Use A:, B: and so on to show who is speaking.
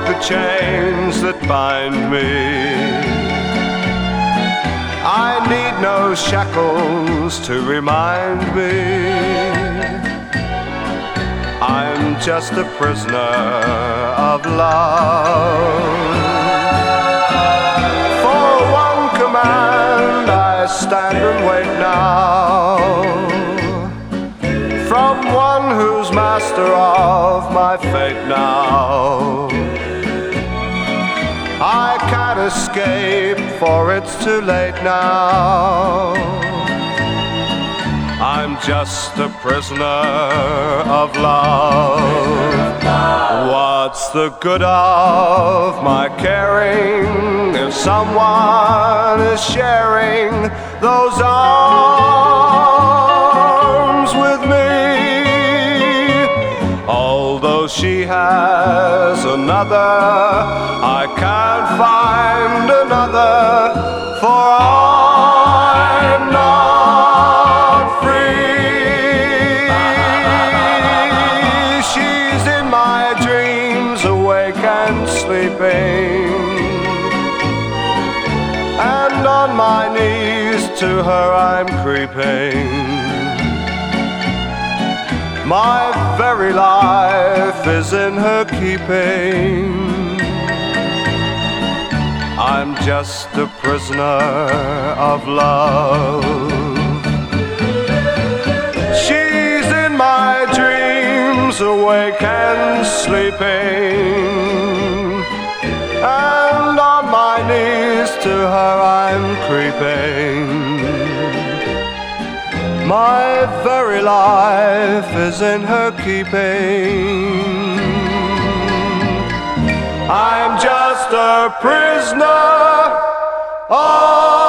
A: the chains that bind me. I need no shackles to remind me I'm just a prisoner of love. For one command I stand and wait now, from one who's master of my fate now. I can't escape, for it's too late now. I'm just a prisoner of love. What's the good of my caring if someone is sharing those arms with me? Although she has another, I can't find another, for I'm not free. She's in my dreams, awake and sleeping, and on my knees to her I'm creeping. My very life is in her keeping. I'm just a prisoner of love. She's in my dreams, awake and sleeping, and on my knees to her I'm creeping. My very life is in her keeping. I'm just a prisoner of